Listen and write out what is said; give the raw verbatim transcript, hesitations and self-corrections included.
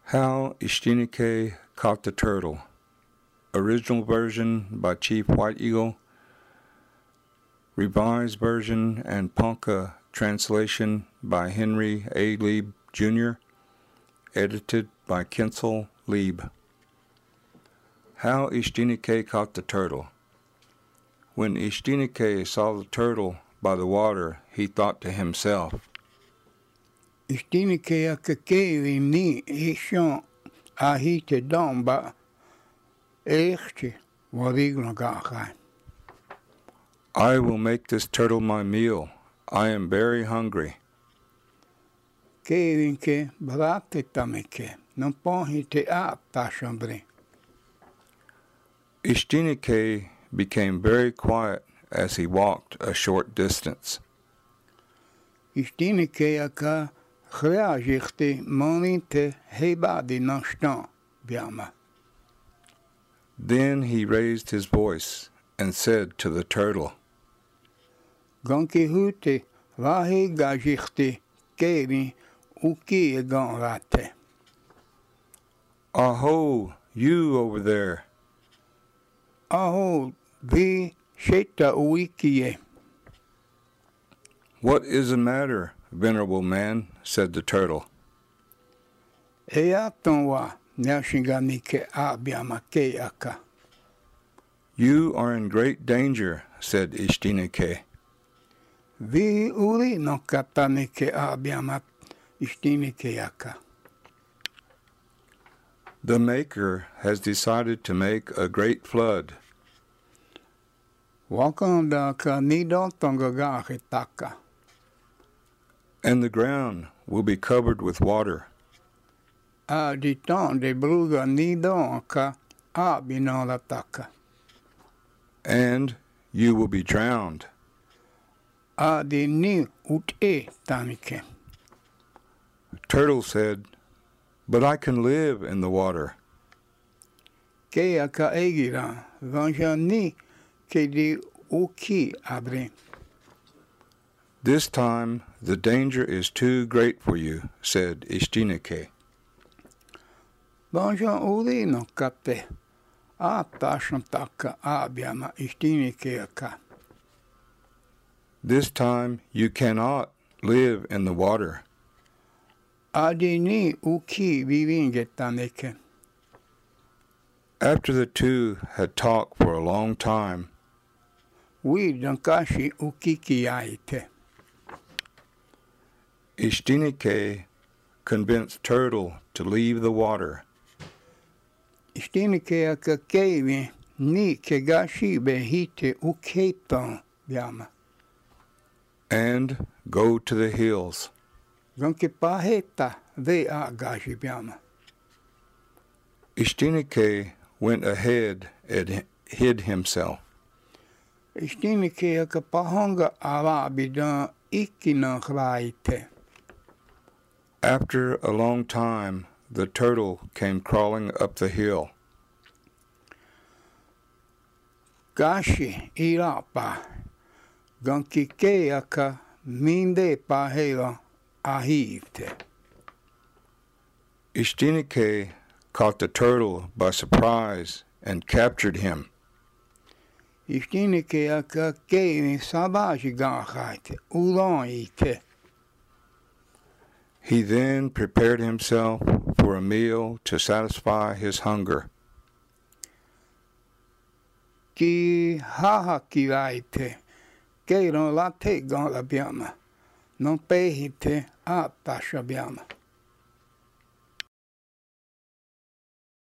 How Ishtinike Caught the Turtle. Original version by Chief White Eagle. Revised version and Ponca translation by Henry A. Lieb, Junior Edited by Kensel Lieb. How Ishtinike Caught the Turtle. When Ishtinike saw the turtle by the water, he thought to himself, Ishtinike akakevi ni ishon ahite domba echte warigno gachai. I will make this turtle my meal. I am very hungry. Kevinke brate tamike, non pohite a tashambre. Ishtinike became very quiet as he walked a short distance. Ishtinike aka Chreajichte monite hebadi nashtan biama. Then he raised his voice and said to the turtle, Gonki hute vahe gajichte keri uki ganrate. Aho, you over there. Aho, vi sheta uikie. What is the matter, venerable man? Said the turtle. Eatonwa nyashinganike abiama keaka. You are in great danger, said Ishtinike. Vi uri no katanike abiama Ishtinikeaka. The Maker has decided to make a great flood. Wakandaka nidotongagahitaka. And the ground will be covered with water. A diton de bruga nidonka abinolataka. And you will be drowned. A di ni ute tanike. Turtle said, But I can live in the water. Keaka egira vanja ni ke di uki abre. This time the danger is too great for you, said Ishtinike. Vanja uri no kate. A tashantaka abiama Ishtinikeaka. This time you cannot live in the water. Adini uki vivingetaneke. After the two had talked for a long time, We dankashi ukiki aite. Ishtinike convinced Turtle to leave the water. Ishtinikeaka kevi ni kegashi behite uketon biama. And go to the hills. Gonke paheta ve a gashi biama. Ishtinike went ahead and hid himself. Ishtinikeaka pahonga avabidan ikina raite. After a long time, the turtle came crawling up the hill. Gashi irapa. Gonke keaka minde pahela ahivte. Ishtinike caught the turtle by surprise and captured him. Ishtinikeaka kevi sabaji ganhaite. Ulon ite. He then prepared himself for a meal to satisfy his hunger. Ki haha kiraite. Keiron late gan la biama. Non pehite a tasha biama.